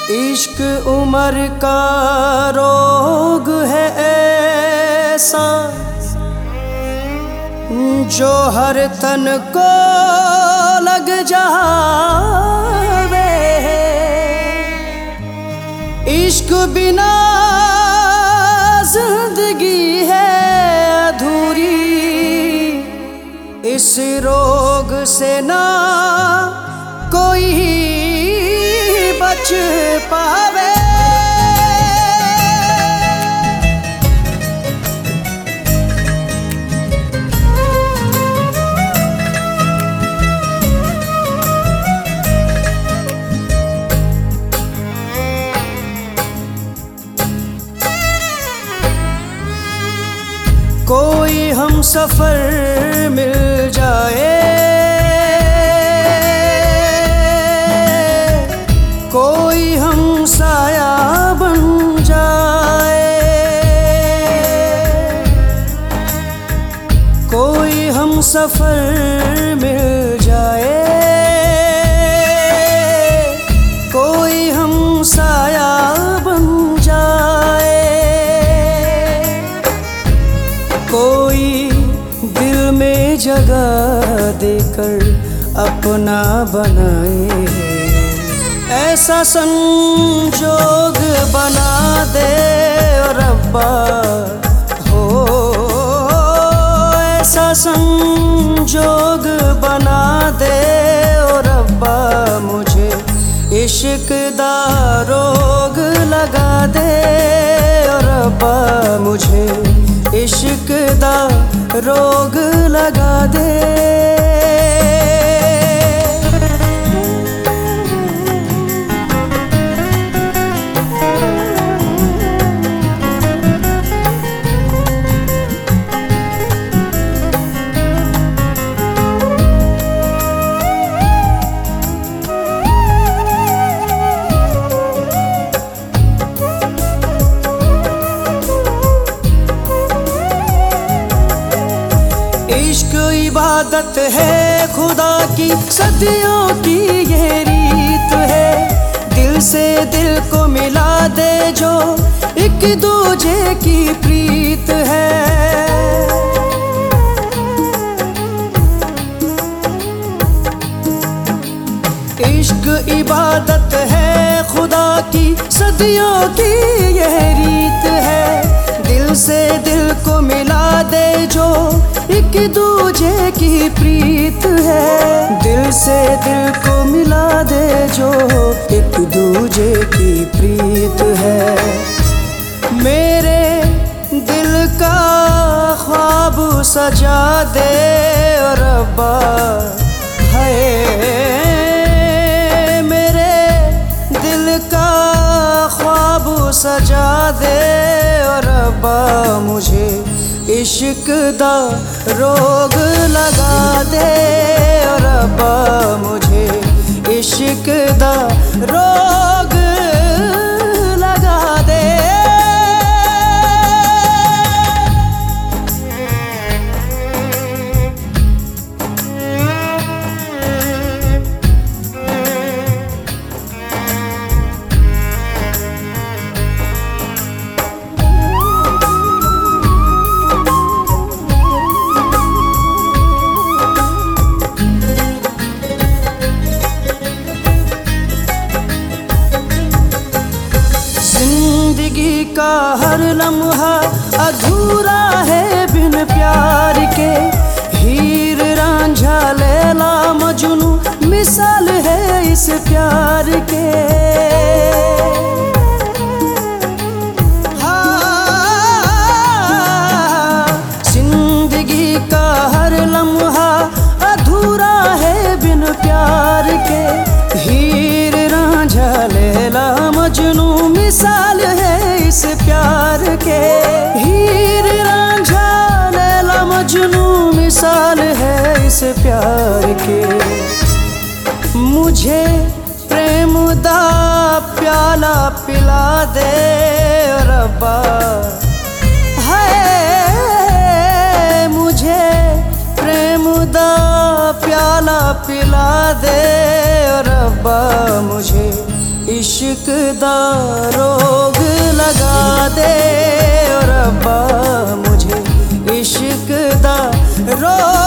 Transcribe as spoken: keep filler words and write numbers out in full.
इश्क उम्र का रोग है ऐसा जो हर तन को लग जावे। इश्क बिना जिंदगी है अधूरी, इस रोग से ना कोई बच पावे। कोई हम सफर मिल जाए, कोई हम साया बन जाए, कोई हम सफर मिल जाए, कोई हम साया बन जाए, कोई दिल में जगह देकर अपना बनाए। ऐसा संजोग बना दे रब्बा हो, ऐसा संजोग बना दे रब्बा, मुझे इश्क दा रोग लगा दे रब्बा, मुझे इश्क दा रोग लगा दे। इश्क इबादत है खुदा की, सदियों की ये रीत है। दिल से दिल को मिला दे जो एक दूजे की प्रीत है। इश्क इबादत है खुदा की, सदियों की ये रीत है। दिल से दिल को मिला दे जो एक दूजे की प्रीत है। दिल से दिल को मिला दे जो एक दूजे की प्रीत है। मेरे दिल का ख्वाब सजा दे रब्बा, है मेरे दिल का ख्वाब सजा दे रब्बा, मुझे इश्क दा रोग लगा दे रब्बा, मुझे इश्क दा रोग लगा दे। जिंदगी का हर लम्हा अधूरा है बिन प्यार के। हीर रांझा लैला मजनू मिसाल है इस प्यार के। हाँ, जिंदगी का हर लम्हा अधूरा है बिन प्यार के। हीर रांझा लैला मजनू मिसाल है इस प्यार के। हीर रांझा लैला मजनू मिसाल है इस प्यार के। मुझे प्रेम दा प्याला पिला दे रब्बा, है मुझे प्रेम दा प्याला पिला दे रब्बा, मुझे इश्क दा रोग लगा दे ओ रब्बा मुझे इश्क दा रोग